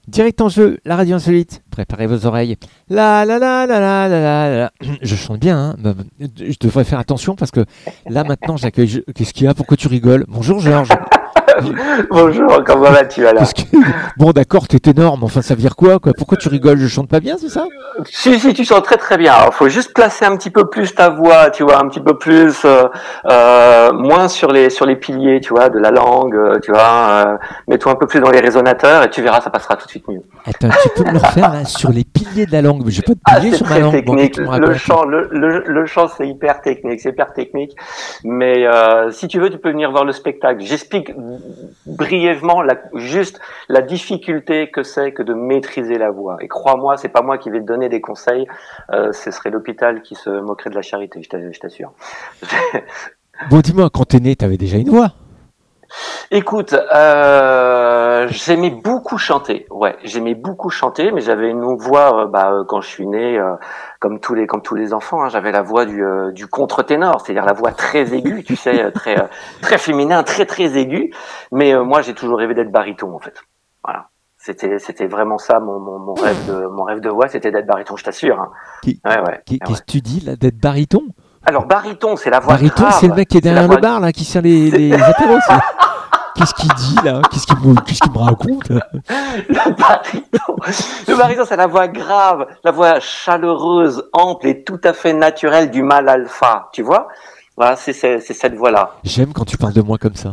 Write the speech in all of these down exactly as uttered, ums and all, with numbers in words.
Direct en jeu, la radio insolite. Préparez vos oreilles. La la la la la la la la. Je chante bien, hein. Je devrais faire attention parce que là maintenant j'accueille. Je- Qu'est-ce qu'il y a? Pourquoi tu rigoles? Bonjour Georges. Bonjour, comment vas-tu alors? Qu'est-ce que- Bon d'accord, t'es énorme. Enfin ça veut dire quoi, quoi? Pourquoi tu rigoles? Je chante pas bien, c'est ça? Si, si, tu sens très très bien. Il faut juste placer un petit peu plus ta voix, tu vois, un petit peu plus, euh, euh, moins sur les sur les piliers, tu vois, de la langue, euh, tu vois. Euh, mets-toi un peu plus dans les résonateurs et tu verras, ça passera tout de suite mieux. Attends, tu peux me le refaire là sur les piliers de la langue? Mais j'ai pas de Ah, piliers c'est sur ma très langue. Bon, qu'est-ce technique. que tu me Le racontes? chant, le, le, le chant, c'est hyper technique, c'est hyper technique. Mais euh, si tu veux, tu peux venir voir le spectacle. J'explique brièvement la, juste la difficulté que c'est que de maîtriser la voix. Et crois-moi, c'est pas moi qui vais te donner des conseils. Euh, ce serait l'hôpital qui se moquerait de la charité, je t'a- je t'assure. Bon, dis-moi, quand t'es né, t'avais déjà une voix. Écoute, euh, j'aimais beaucoup chanter. Ouais, j'aimais beaucoup chanter, mais j'avais une voix, euh, bah, euh, quand je suis né, euh, comme tous les, comme tous les enfants, hein, j'avais la voix du, euh, du contre-ténor, c'est-à-dire la voix très aiguë, tu sais, euh, très, euh, très féminin, très très aiguë. Mais euh, moi, j'ai toujours rêvé d'être baryton, en fait. Voilà. C'était, c'était vraiment ça mon, mon, mon rêve de, mon rêve de voix, c'était d'être baryton, je t'assure. Hein. Qui- Ouais, ouais. qui- ouais, Qu'est-ce ouais. que tu dis là, d'être baryton? Alors baryton, c'est la voix Baryton, grave. c'est le mec qui est C'est la derrière voix- le bar là, qui sert les, C'est- les apéros. c'est- Qu'est-ce qu'il dit là? Qu'est-ce qu'il me, qu'est-ce qu'il me raconte? Le baryton, le baryton, c'est la voix grave, la voix chaleureuse, ample et tout à fait naturelle du mâle alpha, tu vois? Voilà, c'est, c'est, c'est cette voix-là. J'aime quand tu parles de moi comme ça.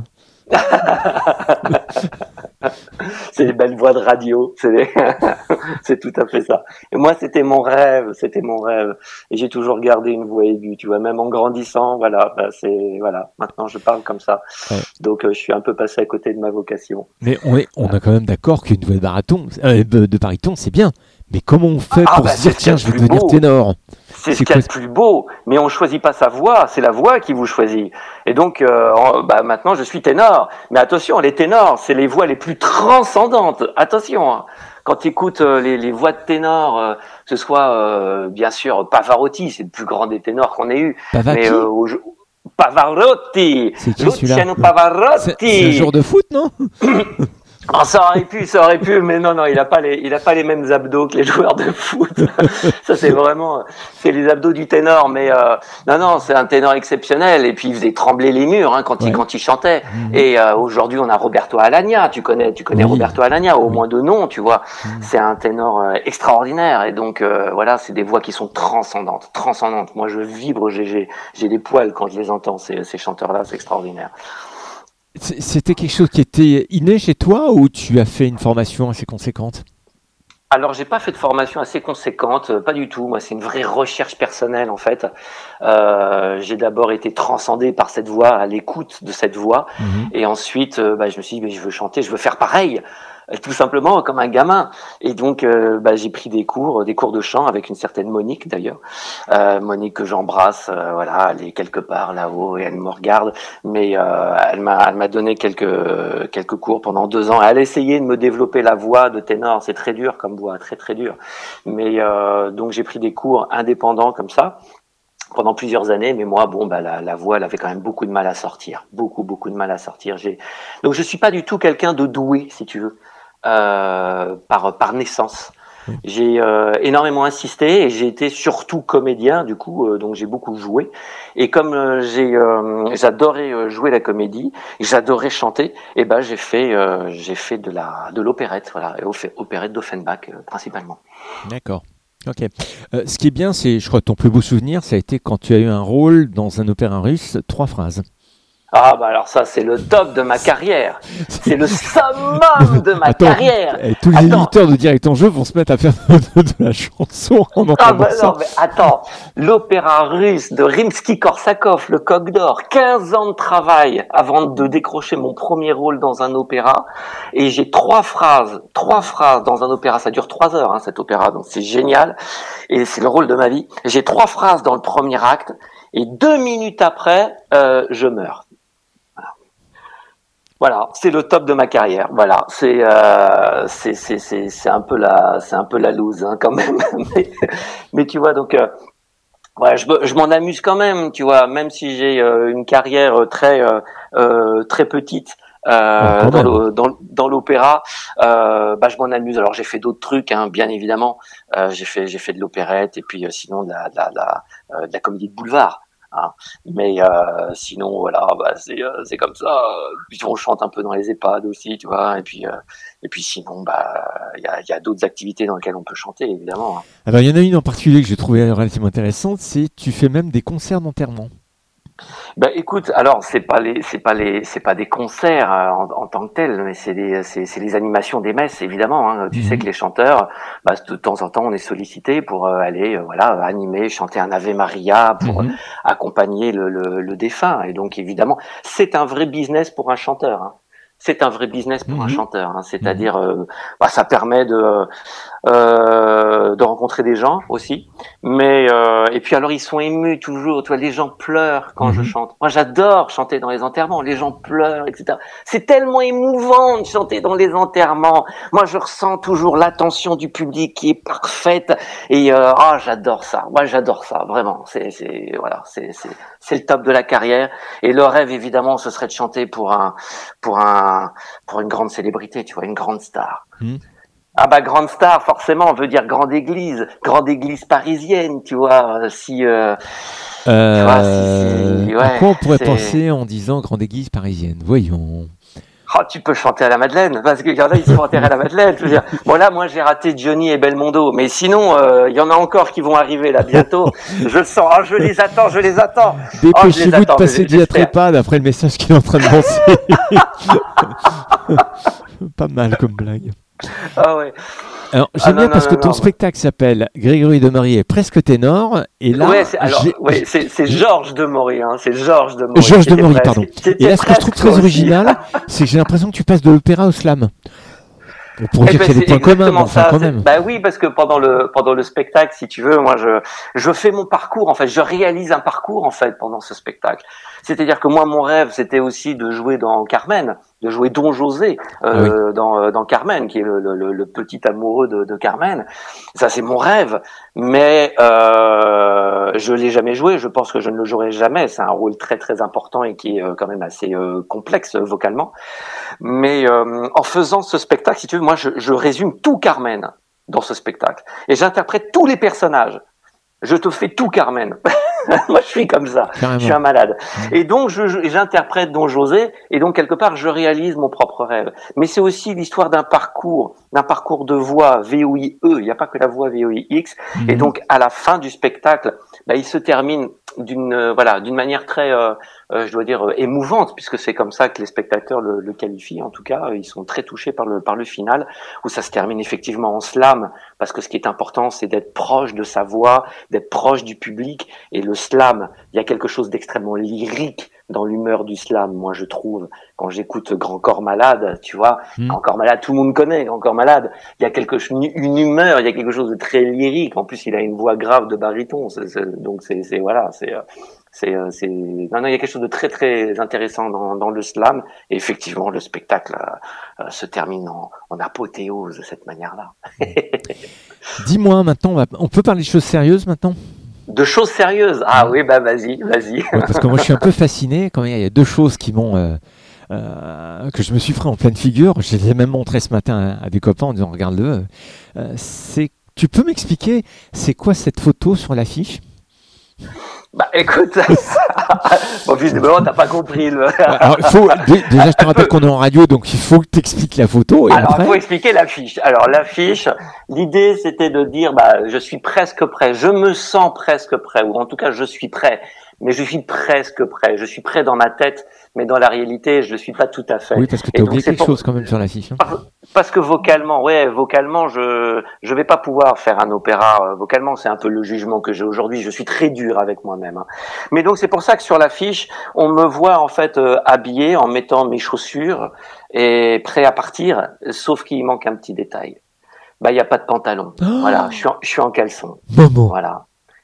C'est des belles voix de radio, c'est, des- c'est tout à fait ça. Et moi, c'était mon rêve, c'était mon rêve. Et j'ai toujours gardé une voix aiguë, tu vois, même en grandissant, voilà, bah, c'est, voilà, maintenant je parle comme ça. Ouais. Donc, euh, je suis un peu passé à côté de ma vocation. Mais on est, on est quand même d'accord qu'une voix de baryton, euh, de, de baryton, c'est bien. Mais comment on fait Ah, pour bah, se dire c'est ce tiens, qu'il y je a vais de plus devenir beau. ténor? C'est C'est ce qu'il y a quoi de plus beau, mais on choisit pas sa voix, c'est la voix qui vous choisit. Et donc, euh, en- bah, maintenant, je suis ténor. Mais attention, les ténors, c'est les voix les plus transcendantes. Attention, hein. Quand tu écoutes euh, les, les voix de ténors, euh, que ce soit, euh, bien sûr, Pavarotti, c'est le plus grand des ténors qu'on ait eu. Pava Mais qui euh, au- Pavarotti, C'est qui, Luciano celui-là? C'est Pavarotti. c'est un joueur de foot, non? Ah, ça aurait pu, ça aurait pu, mais non, non, il a pas les, il a pas les mêmes abdos que les joueurs de foot. Ça, c'est vraiment, c'est les abdos du ténor, mais euh, non, non, c'est un ténor exceptionnel. Et puis il faisait trembler les murs hein, quand Ouais. il quand il chantait. Mhm. Et euh, aujourd'hui, on a Roberto Alagna. Tu connais, tu connais Oui. Roberto Alagna, au Oui. moins de nom, tu vois. Mhm. C'est un ténor euh, extraordinaire. Et donc euh, voilà, c'est des voix qui sont transcendantes, transcendantes. Moi, je vibre, j'ai j'ai j'ai des poils quand je les entends. Ces ces chanteurs-là, c'est extraordinaire. C'est- C'était quelque chose qui était inné chez toi ou tu as fait une formation assez conséquente? Alors, j'ai pas fait de formation assez conséquente, euh, pas du tout. Moi, c'est une vraie recherche personnelle en fait. Euh, j'ai d'abord été transcendé par cette voix, à l'écoute de cette voix, Mhm. et ensuite, euh, bah, je me suis dit, mais je veux chanter, je veux faire pareil, euh, tout simplement comme un gamin. Et donc, euh, bah, j'ai pris des cours, des cours de chant avec une certaine Monique d'ailleurs, euh, Monique que j'embrasse. Euh, voilà, elle est quelque part là-haut et elle me regarde, mais euh, elle m'a, elle m'a donné quelques quelques cours pendant deux ans. Elle a essayé de me développer la voix de ténor. C'est très dur comme voix, très très dur. Mais euh, donc j'ai pris des cours indépendants comme ça pendant plusieurs années, mais moi, bon, bah la, la voix, elle avait quand même beaucoup de mal à sortir, beaucoup beaucoup de mal à sortir. J'ai donc je suis pas du tout quelqu'un de doué, si tu veux, euh, par par naissance. Oui. J'ai euh, énormément insisté et j'ai été surtout comédien, du coup, euh, donc j'ai beaucoup joué. Et comme euh, j'ai, euh, j'adorais euh, jouer la comédie, et j'adorais chanter, et ben j'ai fait, euh, j'ai fait de la, de l'opérette, voilà, et opé- opérette d'Offenbach euh, principalement. D'accord. Ok. Euh, ce qui est bien, c'est, je crois, ton plus beau souvenir, ça a été quand tu as eu un rôle dans un opéra russe, trois phrases. Ah bah alors ça c'est le top de ma carrière, c'est le summum de ma Attends, carrière. eh, tous les Attends. éditeurs de Direct en Jeu vont se mettre à faire de, de la chanson en entendant Ah bah ça. non, mais attends, l'opéra russe de Rimsky-Korsakov, le Coq d'Or, quinze ans de travail avant de décrocher mon premier rôle dans un opéra, et j'ai trois phrases, trois phrases dans un opéra, ça dure trois heures hein, cet opéra, donc c'est génial, et c'est le rôle de ma vie. J'ai trois phrases dans le premier acte, et deux minutes après, euh, je meurs. Voilà, c'est le top de ma carrière. Voilà, c'est euh, c'est c'est c'est c'est un peu la c'est un peu la loose hein, quand même. mais, mais tu vois donc euh, ouais, je me- je m'en amuse quand même, tu vois, même si j'ai euh, une carrière très euh, euh, très petite. Oh, euh, quand dans, même. le, dans, dans l'opéra. Euh, bah, je m'en amuse. Alors j'ai fait d'autres trucs, hein, bien évidemment. Euh, j'ai fait j'ai fait de l'opérette et puis euh, sinon de la de la, de la, euh, de la comédie de boulevard. Hein. Mais euh, sinon voilà, bah, c'est euh, c'est comme ça. Puis on chante un peu dans les EHPAD aussi, tu vois. Et puis euh, et puis sinon bah il y a il y a d'autres activités dans lesquelles on peut chanter évidemment. Hein. Alors, il y en a une en particulier que j'ai trouvée relativement intéressante, c'est tu fais même des concerts d'enterrement. Bah écoute, alors c'est pas les c'est pas les c'est pas des concerts euh, en, en tant que tels, mais c'est des c'est c'est les animations des messes évidemment. Hein. Tu sais Mhm. que les chanteurs, bah, de temps en temps on est sollicité pour euh, aller euh, voilà animer, chanter un Ave Maria pour euh, Mhm. accompagner le, le le défunt. Et donc évidemment c'est un vrai business pour un chanteur. Hein. C'est un vrai business pour un Mhm. chanteur. Hein. Mhm. C'est-à-dire euh, bah, ça permet de euh, de rencontrer des gens aussi. Mais euh, et puis alors ils sont émus toujours. Tu vois, les gens pleurent quand je Mhm. chante. Moi, j'adore chanter dans les enterrements. Les gens pleurent, et cetera. C'est tellement émouvant de chanter dans les enterrements. Moi, je ressens toujours l'attention du public qui est parfaite. Et euh, ah, j'adore ça. Moi, j'adore ça. Vraiment. C'est c'est voilà. C'est c'est c'est le top de la carrière. Et le rêve, évidemment, ce serait de chanter pour un pour un pour une grande célébrité. Tu vois, une grande star. Mhm. Ah bah grande star, forcément, on veut dire grande église, grande église parisienne, tu vois. euh, Si, euh, tu vois, si, Euh, si, à ouais, quoi on pourrait c'est. penser en disant grande église parisienne? Voyons. Oh, tu peux chanter à la Madeleine, parce qu'il y en a, ils se font enterrer à la Madeleine. Je veux dire, bon là, moi, j'ai raté Johnny et Belmondo, mais sinon, euh, il y en a encore qui vont arriver là bientôt. Je le sens. Oh, je les attends, je les attends. Oh, je les Dépêchez-vous de attends. passer Dia J'espère. Trépade après le message qu'il est en train de lancer. Pas mal comme blague. Ah ouais. Alors, Ah j'aime non bien non parce que non ton non. spectacle s'appelle Grégory Demary est presque ténor. Et Ouais, là, c'est, alors, j'ai, ouais, c'est, c'est j'ai- Georges de Maury, hein, c'est Georges de Maury Georges qui était Demary, presque, pardon. qui Et était là, ce que je trouve presque très toi aussi. original, c'est que j'ai l'impression que tu passes de l'opéra au slam. On pourrait Eh dire ben qu'il y a c'est des points communs, mais exactement enfin ça. quand C'est- même. Bah oui, parce que pendant le pendant le spectacle, si tu veux, moi je je fais mon parcours en fait, je réalise un parcours en fait pendant ce spectacle. C'est-à-dire que moi mon rêve c'était aussi de jouer dans Carmen, de jouer Don José Ah oui. euh, dans euh, dans Carmen, qui est le, le, le petit amoureux de, de Carmen. Ça c'est mon rêve, mais euh, je l'ai jamais joué. Je pense que je ne le jouerai jamais. C'est un rôle très très important et qui est euh, quand même assez euh, complexe euh, vocalement. Mais euh, en faisant ce spectacle, si tu veux, moi, je, je résume tout Carmen dans ce spectacle. Et j'interprète tous les personnages. Je te fais tout Carmen. Moi, je suis comme ça. Je suis Carrément. un malade. Mmh. Et donc, je, je- j'interprète Don José. Et donc, quelque part, je réalise mon propre rêve. Mais c'est aussi l'histoire d'un parcours, d'un parcours de voix V O I E. Il n'y a pas que la voix V O I X. Et Mhm. donc, à la fin du spectacle, bah, il se termine d'une, euh, voilà, d'une manière très, euh, euh, je dois dire, euh, émouvante, puisque c'est comme ça que les spectateurs le, le qualifient. En tout cas, ils sont très touchés par le, par le final, où ça se termine effectivement en slam, parce que ce qui est important, c'est d'être proche de sa voix, d'être proche du public. Et le slam, il y a quelque chose d'extrêmement lyrique dans l'humeur du slam, moi je trouve. Quand j'écoute Grand Corps Malade, tu vois, Mhm. Grand Corps Malade, tout le monde connaît Grand Corps Malade. Il y a quelque chose, une humeur, il y a quelque chose de très lyrique. En plus, il a une voix grave de baryton. C'est, c'est, donc c'est, c'est voilà, c'est, c'est, c'est. Non, non, il y a quelque chose de très très intéressant dans, dans le slam. Et effectivement, le spectacle euh, se termine en, en apothéose de cette manière-là. Dis-moi maintenant, on, va- on peut parler de choses sérieuses maintenant? De choses sérieuses. Ah oui, bah vas-y, vas-y. Ouais, parce que moi je suis un peu fasciné. Quand même, il y a deux choses qui m'ont, euh, euh, que je me suis pris en pleine figure. Je les ai même montré ce matin à, à des copains en disant regarde-le. Euh, c'est, tu peux m'expliquer c'est quoi cette photo sur l'affiche? Bah écoute, bon visiblement t'as pas compris. Le... Alors, il faut, dé- déjà, je te rappelle qu'on est en radio, donc il faut que tu expliques la photo. Et Alors, il après, faut expliquer l'affiche. Alors, l'affiche, l'idée, c'était de dire, bah, je suis presque prêt, je me sens presque prêt, ou en tout cas, je suis prêt, mais je suis presque prêt. Je suis prêt dans ma tête, mais dans la réalité, je ne suis pas tout à fait. oui, parce que tu Et as donc, oublié c'est quelque pour- chose quand même sur l'affiche. Hein. Parce que vocalement, ouais, vocalement, je je vais pas pouvoir faire un opéra. euh, Vocalement, c'est un peu le jugement que j'ai aujourd'hui. Je suis très dur avec moi-même. Hein. Mais donc, c'est pour ça que sur l'affiche, on me voit en fait euh, habillé en mettant mes chaussures et prêt à partir, sauf qu'il manque un petit détail. Bah, il y a pas de pantalon. Oh Voilà, je suis en, je suis en caleçon. Maman, Voilà.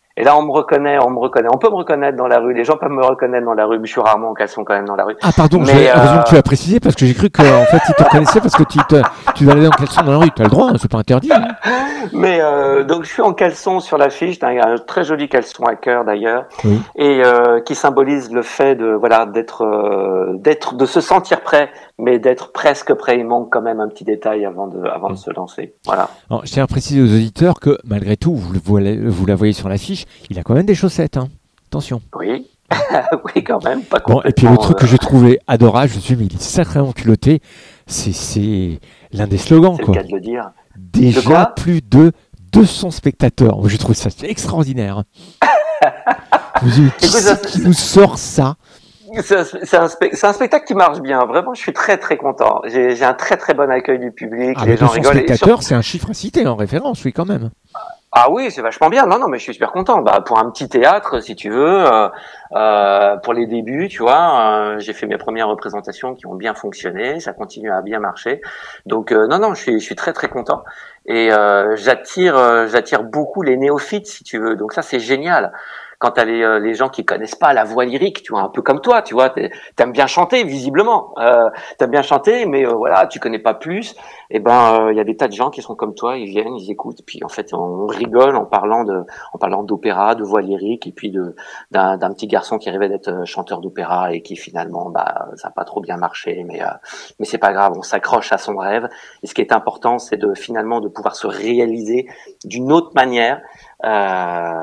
Et là, on me reconnaît, on me reconnaît. On peut me reconnaître dans la rue. Les gens peuvent me reconnaître dans la rue, mais je suis rarement en caleçon quand même dans la rue. Ah pardon, mais, euh... heureusement que tu as précisé parce que j'ai cru qu'en fait ils te reconnaissaient parce que tu te, tu vas aller en caleçon dans la rue. Tu as le droit, hein, c'est pas interdit. Hein. Mais euh, donc je suis en caleçon sur l'affiche, un, un très joli caleçon à cœur d'ailleurs, oui. et euh, qui symbolise le fait de voilà d'être euh, d'être de se sentir prêt, mais d'être presque prêt. Il manque quand même un petit détail avant de avant oui. de se lancer. Voilà. Alors, je tiens à préciser aux auditeurs que malgré tout, vous, vous, vous la voyez sur l'affiche, il a quand même des chaussettes. Hein. Attention. Oui. Oui, quand même, pas bon, et puis le truc euh... que j'ai trouvé adorable, je me suis dit, mais il est sacrément culotté, c'est, c'est l'un des slogans. C'est quoi. le cas de le dire. Déjà de plus de deux cents spectateurs. Je trouve ça extraordinaire. Je me dis, mais qui Écoute, c'est ça, qui nous sort ça c'est un, c'est, un spe- c'est un spectacle qui marche bien. Vraiment, je suis très très content. J'ai, j'ai un très très bon accueil du public. Ah, les gens rigolent. Spectateurs, sur... c'est un chiffre à citer en référence, oui, quand même. Ah oui, c'est vachement bien. Non, non, mais je suis super content. Bah, pour un petit théâtre, si tu veux, euh, euh, pour les débuts, tu vois, euh, j'ai fait mes premières représentations qui ont bien fonctionné. Ça continue à bien marcher. Donc, euh, non, non, je suis, je suis très, très content. Et euh, j'attire, euh, j'attire beaucoup les néophytes, si tu veux. Donc ça, c'est génial. Quand t'as les, euh, les gens qui connaissent pas la voix lyrique, tu vois, un peu comme toi, tu vois, t'aimes bien chanter, visiblement, euh, t'aimes bien chanter, mais euh, voilà, tu connais pas plus. Et ben, il euh, y a des tas de gens qui sont comme toi, ils viennent, ils écoutent, puis en fait, on rigole en parlant de, en parlant d'opéra, de voix lyrique, et puis de d'un, d'un petit garçon qui rêvait d'être chanteur d'opéra et qui finalement, bah, ça a pas trop bien marché, mais euh, mais c'est pas grave, on s'accroche à son rêve. Et ce qui est important, c'est de finalement de pouvoir se réaliser d'une autre manière. Euh,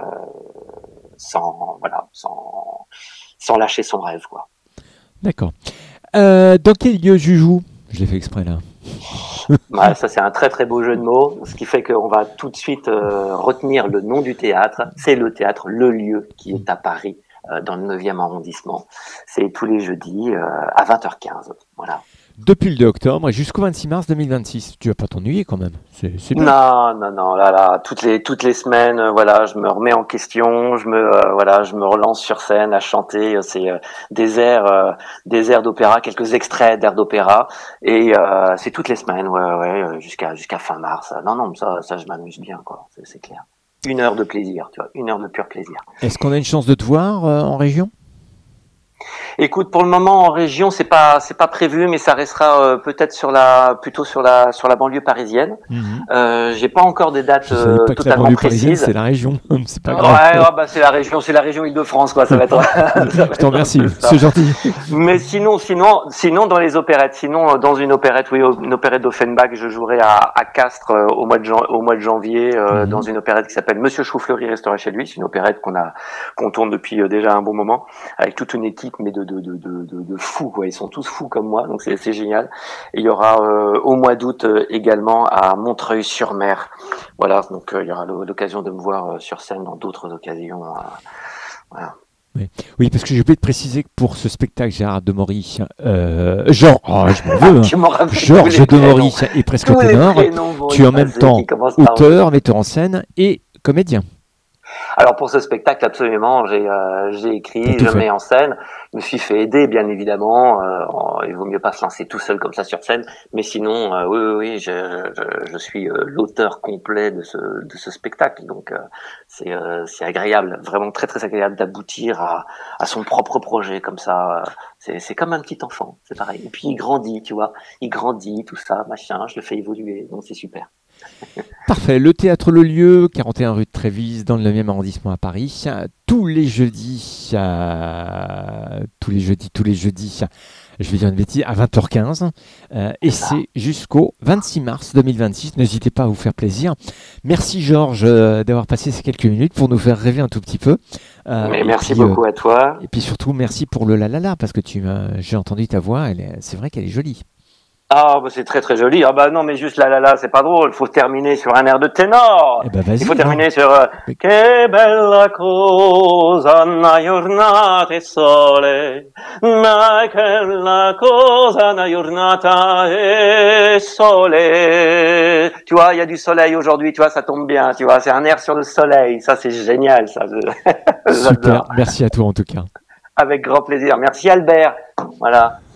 sans voilà sans sans lâcher son rêve quoi. D'accord. Euh, dans quel lieu je joue ? Je l'ai fait exprès là. Ouais, ça c'est un très très beau jeu de mots, ce qui fait qu'on va tout de suite euh, retenir le nom du théâtre. C'est le théâtre Le Lieu qui est à Paris, euh, dans le neuvième arrondissement. C'est tous les jeudis euh, à vingt heures quinze. Voilà. Depuis le deux octobre jusqu'au vingt-six mars deux mille vingt-six. Tu vas pas t'ennuyer quand même. C'est, c'est bien. Non, non, non. Là, là, toutes les toutes les semaines, euh, voilà, je me remets en question, je me euh, voilà, je me relance sur scène à chanter. Euh, c'est euh, des airs, euh, des airs d'opéra, quelques extraits d'airs d'opéra, et euh, c'est toutes les semaines, ouais, ouais, jusqu'à jusqu'à fin mars. Non, non, ça, ça, je m'amuse bien, quoi. C'est, c'est clair. Une heure de plaisir, tu vois, une heure de pur plaisir. Est-ce qu'on a une chance de te voir euh, en région ? Écoute, pour le moment en région, c'est pas c'est pas prévu, mais ça restera euh, peut-être sur la plutôt sur la sur la banlieue parisienne. Mmh. Euh, j'ai pas encore des dates euh, pas totalement que la précises. C'est la région, c'est pas grave. Ouais, oh, bah c'est la région, c'est la région Île-de-France quoi. Ça va être. ça va Je t'en remercie, c'est gentil. Mais sinon, sinon, sinon dans les opérettes, sinon dans une opérette, oui, une opérette d'Offenbach, je jouerai à, à Castres euh, au mois de jan- au mois de janvier euh, mmh. dans une opérette qui s'appelle Monsieur Choufleury resterait chez lui. C'est une opérette qu'on a qu'on tourne depuis euh, déjà un bon moment avec toute une équipe, mais de de de de, de, de fous quoi. Ils sont tous fous comme moi, donc c'est, c'est génial. Et il y aura euh, au mois d'août euh, également à Montreuil-sur-Mer. Voilà, donc euh, il y aura l'occasion de me voir euh, sur scène dans d'autres occasions. Euh, voilà. Oui. oui, parce que j'ai oublié de préciser que pour ce spectacle, Gérard Demory, euh, genre, oh, je m'en veux, hein, Georges Demory est presque ténor. Tu es en même temps auteur, metteur en scène et comédien. Alors pour ce spectacle, absolument, j'ai euh, j'ai écrit, je fait. mets en scène, je me suis fait aider, bien évidemment. Euh, il vaut mieux pas se lancer tout seul comme ça sur scène, mais sinon, euh, oui, oui, oui, je, je, je suis euh, l'auteur complet de ce de ce spectacle, donc euh, c'est euh, c'est agréable, vraiment très très agréable d'aboutir à à son propre projet comme ça. C'est c'est comme un petit enfant, c'est pareil. Et puis il grandit, tu vois, il grandit, tout ça, machin, je le fais évoluer, donc c'est super. Parfait, le théâtre Le Lieu, quarante et un rue de Trévise, dans le neuvième arrondissement à Paris, tous les jeudis, euh, tous les jeudis, tous les jeudis, je vais dire une bêtise, à vingt heures quinze, euh, et c'est jusqu'au vingt-six mars deux mille vingt-six, n'hésitez pas à vous faire plaisir. Merci Georges euh, d'avoir passé ces quelques minutes pour nous faire rêver un tout petit peu. Euh, Mais merci puis, beaucoup euh, à toi. Et puis surtout, merci pour le la la la, parce que tu, euh, j'ai entendu ta voix, elle est, c'est vrai qu'elle est jolie. Ah, bah c'est très très joli. Ah bah non, mais juste là là là, c'est pas drôle. Il faut terminer sur un air de ténor. Eh ben, vas-y, il faut hein. terminer sur euh, Che bella cosa una giornata e sole, ma che bella cosa una giornata e sole. Tu vois, il y a du soleil aujourd'hui. Tu vois, ça tombe bien. Tu vois, c'est un air sur le soleil. Ça, c'est génial. Ça. Super. Merci à toi en tout cas. Avec grand plaisir. Merci Albert. Voilà.